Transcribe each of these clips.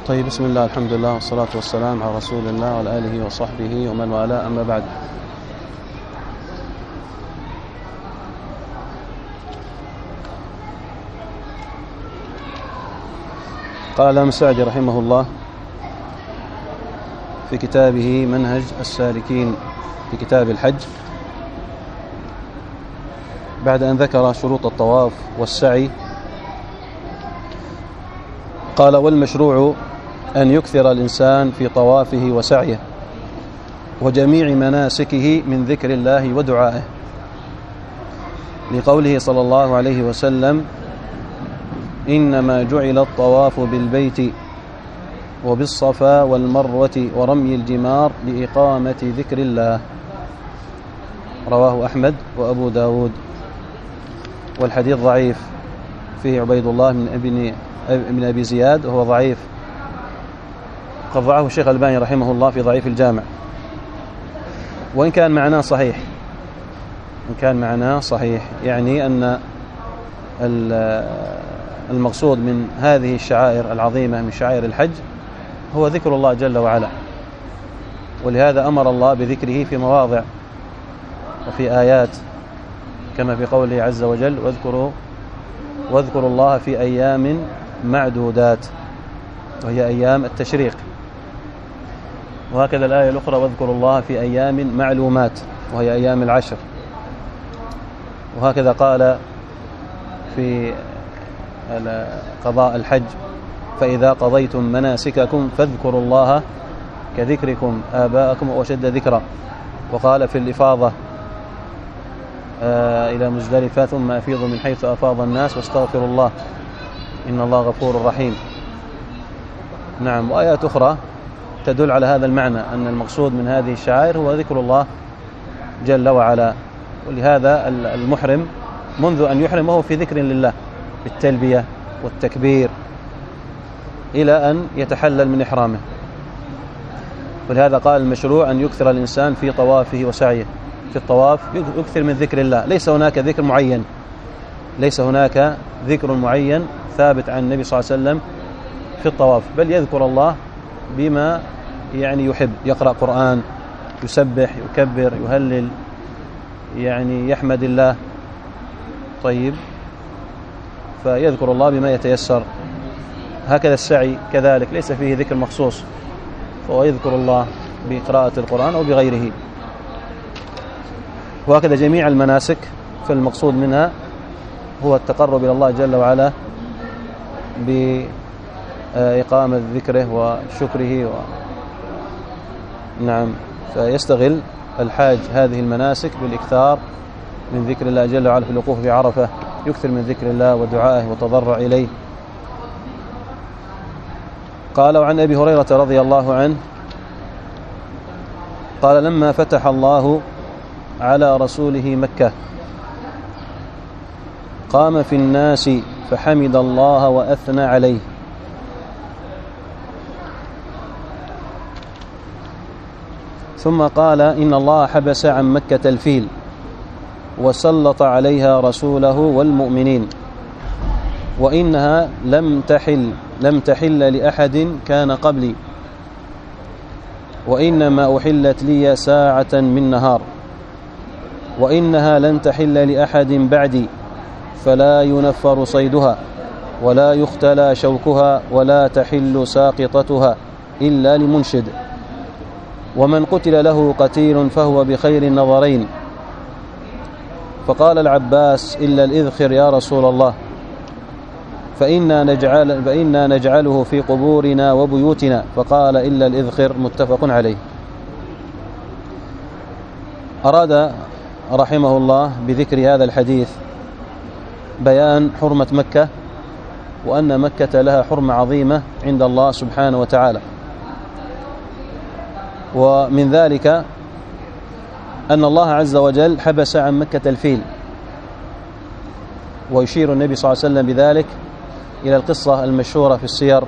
طيب، بسم الله، الحمد لله، والصلاة والسلام على رسول الله وعلى آله وصحبه ومن والاه، أما بعد. قال الإمام السعدي رحمه الله في كتابه منهج السالكين في كتاب الحج، بعد أن ذكر شروط الطواف والسعي، قال: والمشروع أن يكثر الإنسان في طوافه وسعيه وجميع مناسكه من ذكر الله ودعائه، لقوله صلى الله عليه وسلم: إنما جعل الطواف بالبيت وبالصفا والمروة ورمي الجمار لإقامة ذكر الله. رواه أحمد وأبو داود، والحديث ضعيف، فيه عبيد الله من أبي زياد وهو ضعيف، قد ضعه الشيخ الألباني رحمه الله في ضعيف الجامع، وإن كان معناه صحيح، يعني أن المقصود من هذه الشعائر العظيمة من شعائر الحج هو ذكر الله جل وعلا، ولهذا أمر الله بذكره في مواضع وفي آيات، كما في قوله عز وجل: واذكروا الله في أيام معدودات، وهي أيام التشريق. وهكذا الآية الأخرى: واذكروا الله في أيام معلومات، وهي أيام العشر. وهكذا قال في قضاء الحج: فإذا قضيتم مناسككم فاذكروا الله كذكركم آباءكم وأشد ذكرا. وقال في الإفاضة إلى مزدلفة: ثم أفيضوا من حيث أفاض الناس واستغفروا الله إن الله غفور رحيم. نعم، وآيات أخرى تدل على هذا المعنى، أن المقصود من هذه الشعائر هو ذكر الله جل وعلا. ولهذا المحرم منذ أن يحرم وهو في ذكر لله بالتلبية والتكبير إلى أن يتحلل من إحرامه. ولهذا قال: المشروع أن يكثر الإنسان في طوافه وسعيه. في الطواف يكثر من ذكر الله، ليس هناك ذكر معين ثابت عن النبي صلى الله عليه وسلم في الطواف، بل يذكر الله بما يعني يحب، يقرأ قرآن، يسبح، يكبر، يهلل، يعني يحمد الله. طيب، فيذكر الله بما يتيسر. هكذا السعي كذلك ليس فيه ذكر مخصوص، فهو يذكر الله بقراءة القرآن أو بغيره. وهكذا جميع المناسك، فالمقصود منها هو التقرب إلى الله جل وعلا بإقامة ذكره وشكره نعم، فيستغل الحاج هذه المناسك بالإكثار من ذكر الله جل وعلا في الوقوف بعرفة، يكثر من ذكر الله ودعائه وتضرع إليه. قال: وعن أبي هريرة رضي الله عنه قال: لما فتح الله على رسوله مكة قام في الناس فحمد الله وأثنى عليه، ثم قال: إن الله حبس عن مكة الفيل وسلط عليها رسوله والمؤمنين، وإنها لم تحل لأحد كان قبلي، وإنما أحلت لي ساعة من نهار، وإنها لن تحل لأحد بعدي، فلا ينفر صيدها ولا يختلى شوكها ولا تحل ساقطتها إلا لمنشد، ومن قتل له قتيل فهو بخير النظرين. فقال العباس: إلا الإذخر يا رسول الله، فإنا نجعله في قبورنا وبيوتنا. فقال: إلا الإذخر. متفق عليه. أراد رحمه الله بذكر هذا الحديث بيان حرمة مكة، وأن مكة لها حرمة عظيمة عند الله سبحانه وتعالى، ومن ذلك أن الله عز وجل حبس عن مكة الفيل، ويشير النبي صلى الله عليه وسلم بذلك إلى القصة المشهورة في السير،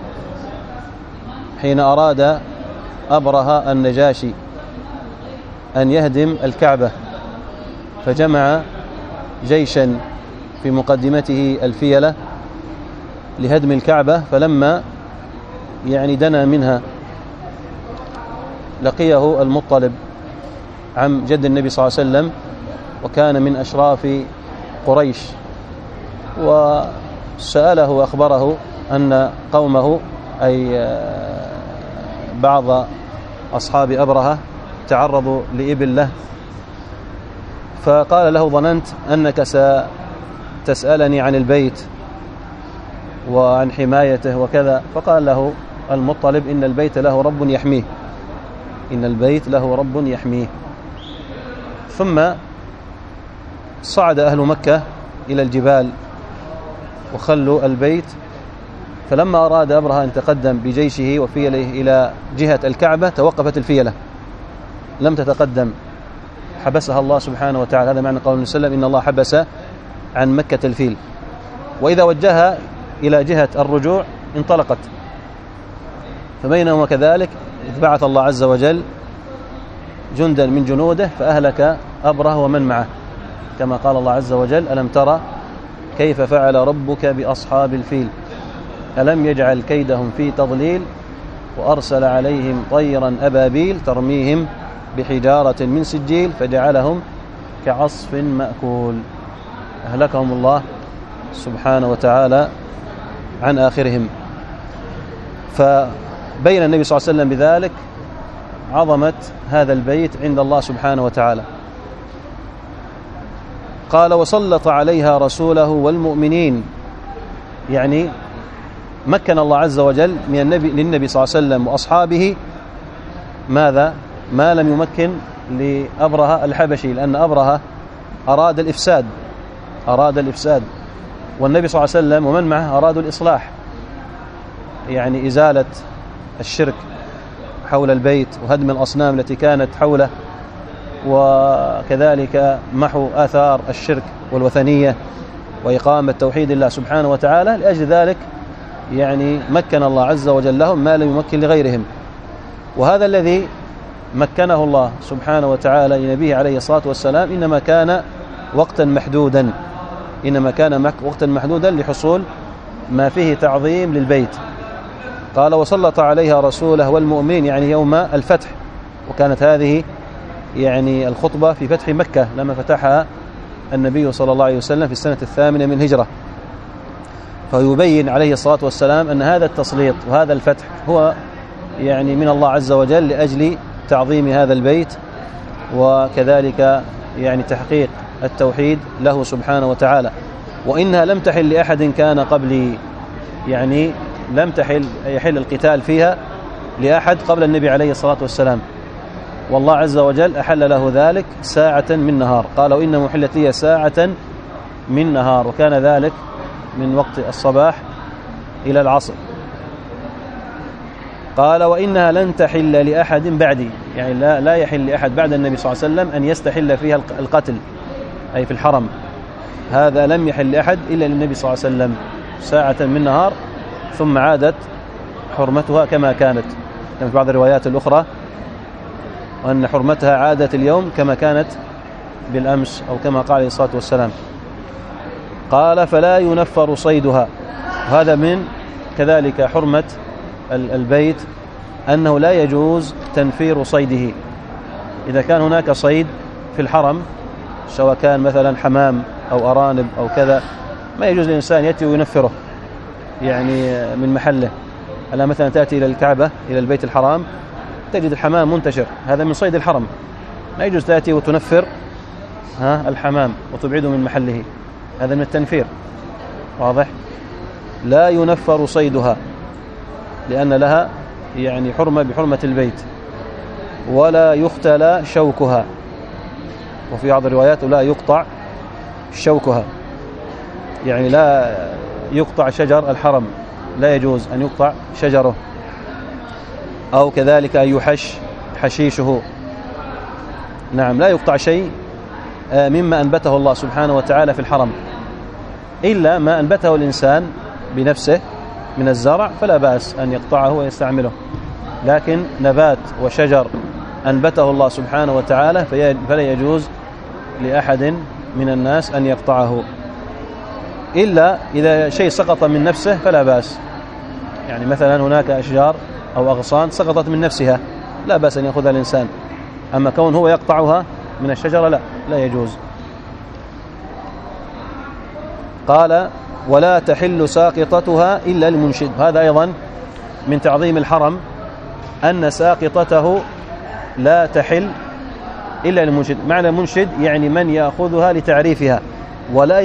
حين أراد أبرهة النجاشي أن يهدم الكعبة، فجمع جيشا في مقدمته الفيلة لهدم الكعبة، فلما يعني دنا منها لقيه المطلب عم جد النبي صلى الله عليه وسلم، وكان من أشراف قريش، وسأله وأخبره أن قومه أي بعض أصحاب أبرهة تعرضوا لإبل له، فقال له: ظننت أنك ستسألني عن البيت وعن حمايته وكذا. فقال له المطلب: إن البيت له رب يحميه، إن البيت له رب يحميه. ثم صعد أهل مكة إلى الجبال وخلوا البيت، فلما أراد أبرهة أن يتقدم بجيشه وفيله إلى جهة الكعبة توقفت الفيلة لم تتقدم، حبسها الله سبحانه وتعالى. هذا معنى قول النبي صلى الله عليه وسلم: إن الله حبس عن مكة الفيل، وإذا وجهها إلى جهة الرجوع انطلقت. فبينهما كذلك إذ بعث الله عز وجل جندا من جنوده فأهلك أبرهة ومن معه، كما قال الله عز وجل: ألم ترى كيف فعل ربك بأصحاب الفيل ألم يجعل كيدهم في تضليل وأرسل عليهم طيرا أبابيل ترميهم بحجارة من سجيل فجعلهم كعصف مأكول. أهلكهم الله سبحانه وتعالى عن آخرهم. فبين النبي صلى الله عليه وسلم بذلك عظمة هذا البيت عند الله سبحانه وتعالى. قال: وسلط عليها رسوله والمؤمنين، يعني مكن الله عز وجل للنبي صلى الله عليه وسلم وأصحابه ماذا؟ ما لم يمكن لأبرهة الحبشي، لأن أبرهة أراد الإفساد، والنبي صلى الله عليه وسلم ومن معه أرادوا الإصلاح، يعني إزالة الشرك حول البيت وهدم الأصنام التي كانت حوله، وكذلك محو آثار الشرك والوثنية وإقامة توحيد الله سبحانه وتعالى. لأجل ذلك يعني مكن الله عز وجل لهم ما لم يمكن لغيرهم. وهذا الذي مكنه الله سبحانه وتعالى لنبيه عليه الصلاة والسلام إنما كان وقتا محدودا لحصول ما فيه تعظيم للبيت. قال: وسلط عليها رسوله والمؤمنين، يعني يوم الفتح، وكانت هذه يعني الخطبة في فتح مكة لما فتحها النبي صلى الله عليه وسلم في السنة 8 من الهجرة. فيبين عليه الصلاة والسلام أن هذا التسليط وهذا الفتح هو يعني من الله عز وجل لأجل تعظيم هذا البيت، وكذلك يعني تحقيق التوحيد له سبحانه وتعالى. وإنها لم تحل لأحد كان قبلي، يعني لم يحل القتال فيها لأحد قبل النبي عليه الصلاة والسلام، والله عز وجل أحل له ذلك ساعة من نهار. قال: وإن محلت لي ساعة من نهار، وكان ذلك من وقت الصباح إلى العصر. قال: وإنها لن تحل لأحد بعدي، يعني لا يحل لأحد بعد النبي صلى الله عليه وسلم أن يستحل فيها القتل، أي في الحرم. هذا لم يحل لأحد إلا للنبي صلى الله عليه وسلم ساعة من نهار، ثم عادت حرمتها كما كانت، كما في بعض الروايات الأخرى وأن حرمتها عادت اليوم كما كانت بالأمس، أو كما قال عليه الصلاة والسلام. قال: فلا ينفر صيدها. هذا من كذلك حرمة البيت أنه لا يجوز تنفير صيده. إذا كان هناك صيد في الحرم، سواء كان مثلا حمام أو أرانب أو كذا، ما يجوز للإنسان يأتي وينفره يعني من محله. ألا مثلا تأتي إلى الكعبة إلى البيت الحرام تجد الحمام منتشر، هذا من صيد الحرم، ما يجوز تأتي وتنفر الحمام وتبعده من محله، هذا من التنفير. واضح؟ لا ينفر صيدها لأن لها يعني حرمة بحرمة البيت. ولا يختلى شوكها، وفي بعض الروايات لا يقطع شوكها، يعني لا يقطع شجر الحرم، لا يجوز أن يقطع شجره، أو كذلك أن يحش حشيشه. نعم، لا يقطع شيء مما أنبته الله سبحانه وتعالى في الحرم، إلا ما أنبته الإنسان بنفسه من الزرع فلا بأس أن يقطعه ويستعمله، لكن نبات وشجر أنبته الله سبحانه وتعالى فلا يجوز لأحد من الناس أن يقطعه، إلا إذا شيء سقط من نفسه فلا بأس. يعني مثلا هناك أشجار أو أغصان سقطت من نفسها لا بأس أن يأخذها الإنسان، أما كون هو يقطعها من الشجرة لا يجوز. قال ولا تحل ساقطتها إلا المنشد. هذا أيضا من تعظيم الحرم أن ساقطته لا تحل إلا المنشد. معنى المنشد يعني من يأخذها لتعريفها ولا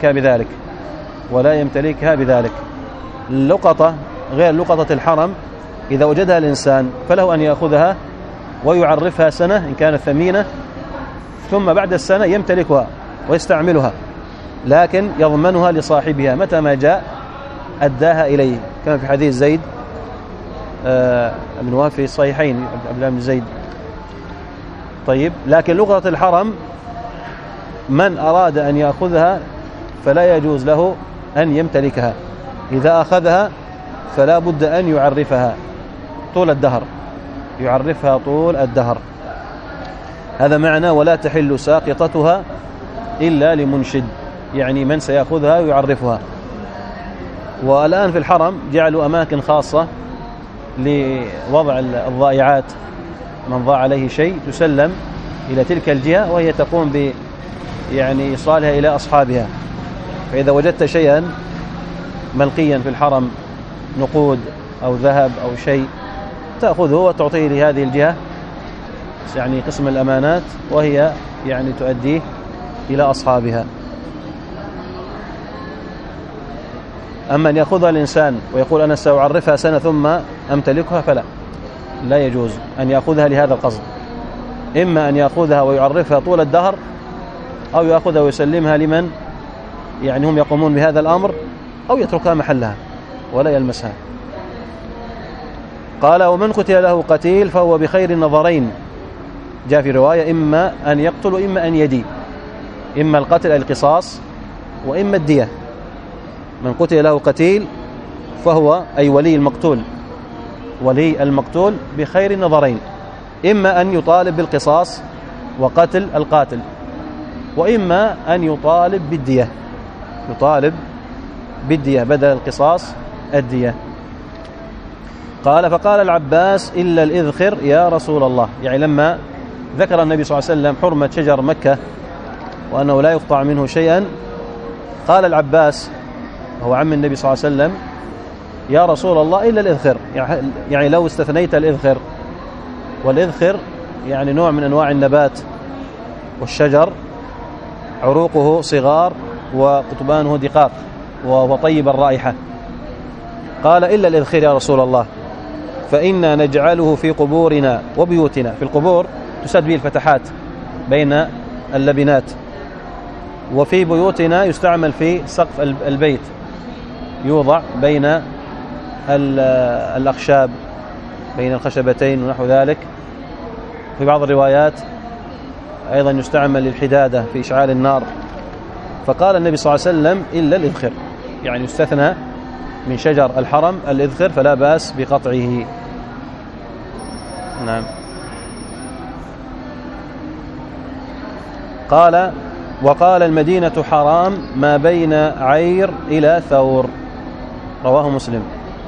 يمتلكها بذلك. اللقطة غير لقطة الحرم إذا وجدها الإنسان فله أن يأخذها ويعرفها سنة إن كانت ثمينة، ثم بعد السنة يمتلكها ويستعملها، لكن يضمنها لصاحبها متى ما جاء أداها إليه، كما في حديث زيد بن وهب في الصحيحين عبد الله بن زيد. طيب، لكن لقطة الحرم من أراد أن يأخذها فلا يجوز له أن يمتلكها، إذا أخذها فلا بد أن يعرفها طول الدهر، هذا معنى ولا تحل ساقطتها إلا لمنشد، يعني من سيأخذها ويعرفها. والآن في الحرم جعلوا أماكن خاصة لوضع الضائعات، من ضاع عليه شيء تسلم إلى تلك الجهة وهي تقوم يعني إيصالها إلى أصحابها. فإذا وجدت شيئا ملقيا في الحرم، نقود أو ذهب أو شيء، تأخذه وتعطيه لهذه الجهة، يعني قسم الأمانات، وهي يعني تؤديه إلى أصحابها. أما أن يأخذها الإنسان ويقول أنا سأعرفها سنة ثم أمتلكها فلا، لا يجوز أن يأخذها لهذا القصد، إما أن يأخذها ويعرفها طول الدهر، أو يأخذها ويسلمها لمن يعني هم يقومون بهذا الأمر، أو يتركها محلها ولا يلمسها. قال ومن قتل له قتيل فهو بخير النظرين، جاء في رواية إما أن يقتل وإما أن يدي، إما القتل القصاص وإما الدية. من قتل له قتيل فهو أي ولي المقتول بخير النظرين، إما أن يطالب بالقصاص وقتل القاتل، وإما أن يطالب بالدية بدل القصاص الدية. قال فقال العباس إلا الإذخر يا رسول الله، يعني لما ذكر النبي صلى الله عليه وسلم حرمة شجر مكة وأنه لا يقطع منه شيئا، قال العباس وهو عم النبي صلى الله عليه وسلم يا رسول الله إلا الإذخر، يعني لو استثنيت الإذخر، والإذخر يعني نوع من أنواع النبات والشجر، عروقه صغار وقطبانه دقاق وطيب الرائحة. قال إلا الإذخر يا رسول الله فإنا نجعله في قبورنا وبيوتنا. في القبور تسد به الفتحات بين اللبنات، وفي بيوتنا يستعمل في سقف البيت، يوضع بين الأخشاب، بين الخشبتين ونحو ذلك. في بعض الروايات أيضا يستعمل للحدادة في إشعال النار. فقال النبي صلى الله عليه وسلم إلا الإذخر، يعني يستثنى من شجر الحرم الإذخر فلا بأس بقطعه. نعم. قال وقال المدينة حرام ما بين عير إلى ثور، رواه مسلم.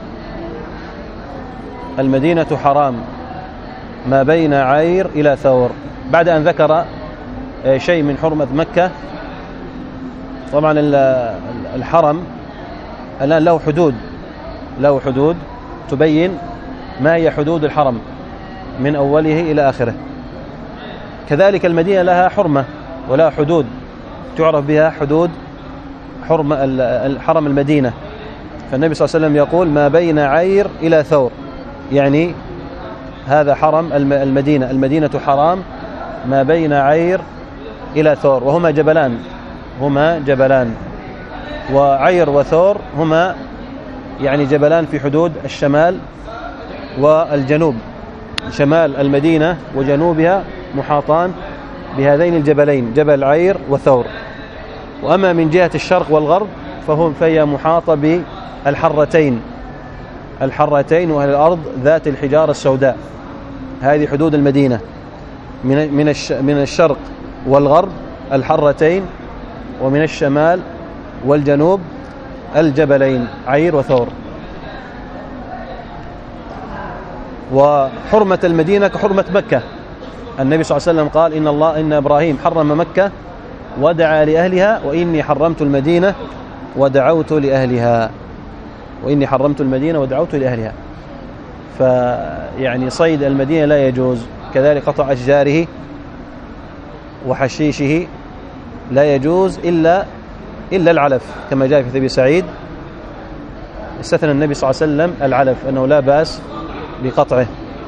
المدينة حرام ما بين عير إلى ثور، بعد أن ذكر شيء من حرمة مكة. طبعا الحرم الآن له حدود تبين ما هي حدود الحرم من أوله إلى آخره. كذلك المدينة لها حرمة ولا حدود تعرف بها حدود حرمة الحرم المدينة. فالنبي صلى الله عليه وسلم يقول ما بين عير إلى ثور، يعني هذا حرم المدينة حرام ما بين عير إلى ثور، وهما جبلان، وعير وثور هما يعني جبلان في حدود الشمال والجنوب. شمال المدينة وجنوبها محاطان بهذين الجبلين، جبل عير وثور. وأما من جهة الشرق والغرب فهي محاطة بالحرتين وأهل الأرض ذات الحجارة السوداء. هذه حدود المدينة، من الشرق والغرب الحرتين، ومن الشمال والجنوب الجبلين عير وثور. وحرمة المدينة كحرمة مكة. النبي صلى الله عليه وسلم قال إن إبراهيم حرم مكة ودعا لأهلها، وإني حرمت المدينة ودعوت لأهلها. وإني حرمت المدينة ودعوت لأهلها. فيعني صيد المدينة لا يجوز، كذلك قطع أشجاره وحشيشه لا يجوز إلا العلف، كما جاء في أبي سعيد استثنى النبي صلى الله عليه وسلم العلف أنه لا بأس بقطعه.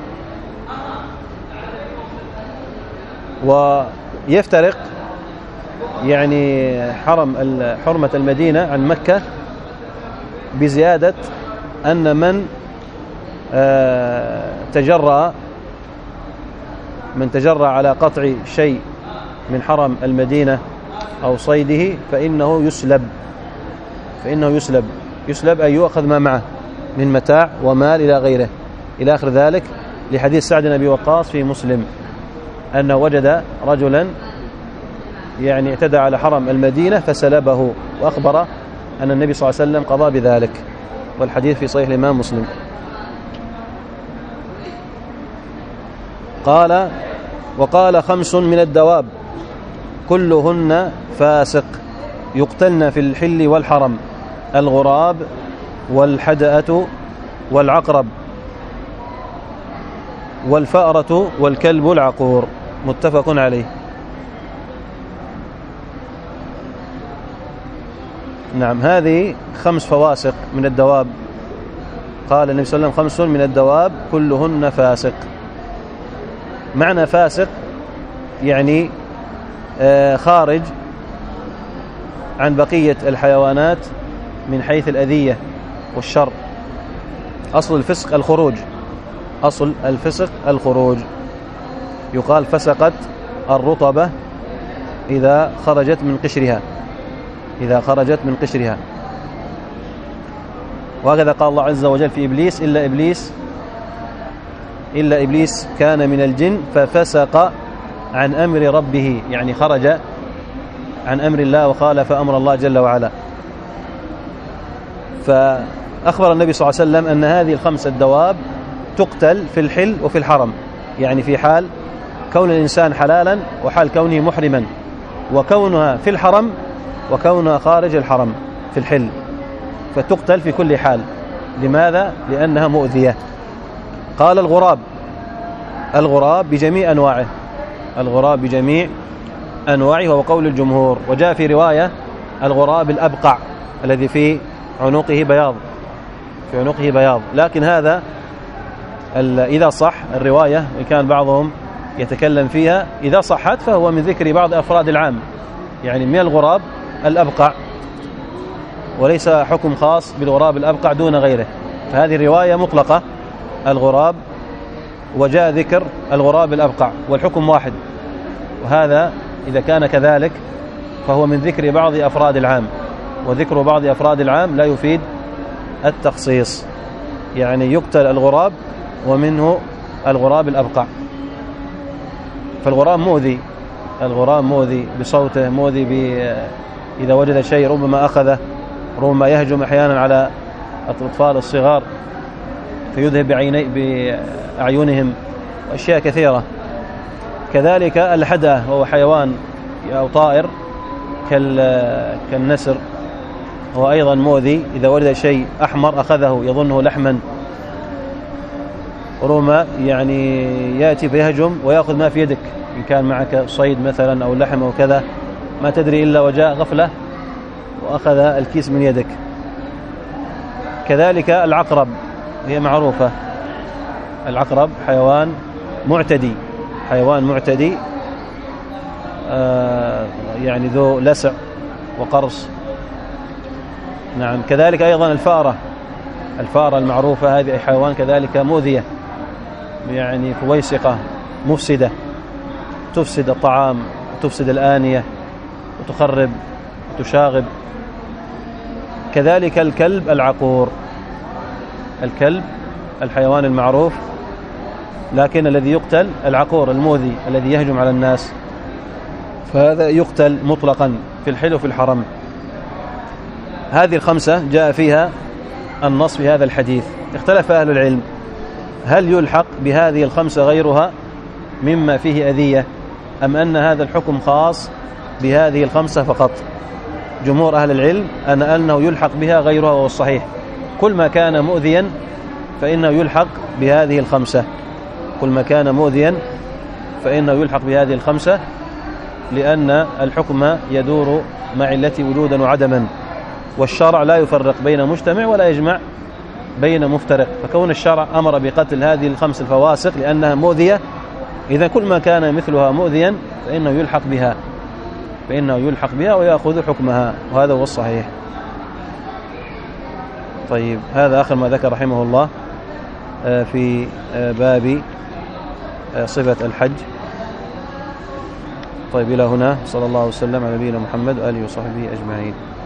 ويفترق يعني حرمة المدينة عن مكة بزيادة أن من تجرأ على قطع شيء من حرم المدينة أو صيده فإنه يسلب أن يؤخذ ما معه من متاع ومال إلى غيره إلى آخر ذلك، لحديث سعد بن أبي وقاص في مسلم أنه وجد رجلا يعني اعتدى على حرم المدينة فسلبه، وأخبر أن النبي صلى الله عليه وسلم قضى بذلك، والحديث في صحيح الإمام مسلم. وقال 5 من الدواب كلهن فاسق يقتلن في الحل والحرم: الغراب والحدأة والعقرب والفأرة والكلب العقور. متفق عليه. نعم، هذه 5 فواسق من الدواب. قال النبي صلى الله عليه وسلم 5 من الدواب كلهن فاسق. معنى فاسق يعني خارج عن بقية الحيوانات من حيث الأذية والشر. أصل الفسق الخروج. يقال فسقت الرطبة إذا خرجت من قشرها. وهكذا قال الله عز وجل في إبليس: إلا إبليس كان من الجن ففسق عن أمر ربه، يعني خرج عن أمر الله وخالف أمر الله جل وعلا. فأخبر النبي صلى الله عليه وسلم أن هذه ال5 الدواب تقتل في الحل وفي الحرم، يعني في حال كون الإنسان حلالا وحال كونه محرما، وكونها في الحرم وكونها خارج الحرم في الحل، فتقتل في كل حال. لماذا؟ لأنها مؤذية. قال الغراب بجميع أنواعه، وهو قول الجمهور. وجاء في رواية الغراب الأبقع الذي في عنقه بياض، لكن هذا إذا صح الرواية، وكان بعضهم يتكلم فيها، إذا صحت فهو من ذكر بعض أفراد العام، يعني من الغراب الأبقع، وليس حكم خاص بالغراب الأبقع دون غيره. فهذه الرواية مطلقة الغراب، وجاء ذكر الغراب الأبقع، والحكم واحد. وهذا إذا كان كذلك فهو من ذكر بعض أفراد العام، وذكر بعض أفراد العام لا يفيد التخصيص، يعني يقتل الغراب ومنه الغراب الأبقع. فالغراب مؤذي بصوته، مؤذي إذا وجد شيء ربما أخذه، ربما يهجم أحيانا على الأطفال الصغار فيذهب بأعينهم، وأشياء كثيرة. كذلك الحدأة وهو حيوان أو طائر كالنسر، هو أيضا مؤذي، إذا وجد شيء أحمر أخذه يظنه لحما، ربما يعني يأتي فيهجم ويأخذ ما في يدك، إن كان معك صيد مثلا أو لحم أو كذا، ما تدري إلا وجاء غفلة وأخذ الكيس من يدك. كذلك العقرب هي معروفة. العقرب حيوان معتدي يعني ذو لسع وقرص. نعم. كذلك أيضا الفأرة المعروفة، هذه حيوان كذلك مؤذية، يعني فويسقة مفسدة، تفسد الطعام وتفسد الآنية وتخرب وتشاغب. كذلك الكلب العقور، الكلب الحيوان المعروف، لكن الذي يقتل العقور المؤذي الذي يهجم على الناس، فهذا يقتل مطلقا في الحل وفي الحرم. هذه ال5 جاء فيها النص في هذا الحديث. اختلف أهل العلم هل يلحق بهذه الخمسة غيرها مما فيه أذية، أم أن هذا الحكم خاص بهذه الخمسة فقط؟ جمهور أهل العلم أنه يلحق بها غيرها، وهو الصحيح. كل ما كان مؤذيا فإنه يلحق بهذه الخمسة، كل ما كان مؤذيا فإنه يلحق بهذه الخمسة، لأن الحكم يدور مع علته وجودا وعدما، والشرع لا يفرق بين مجتمع ولا يجمع بين مفترق. فكون الشرع أمر بقتل هذه الخمس الفواسق لأنها مؤذية، إذا كل ما كان مثلها مؤذيا فإنه يلحق بها ويأخذ حكمها، وهذا هو الصحيح. طيب، هذا آخر ما ذكر رحمه الله في باب صفة الحج. طيب، إلى هنا، صلى الله وسلم على نبينا محمد وآله وصحبه أجمعين.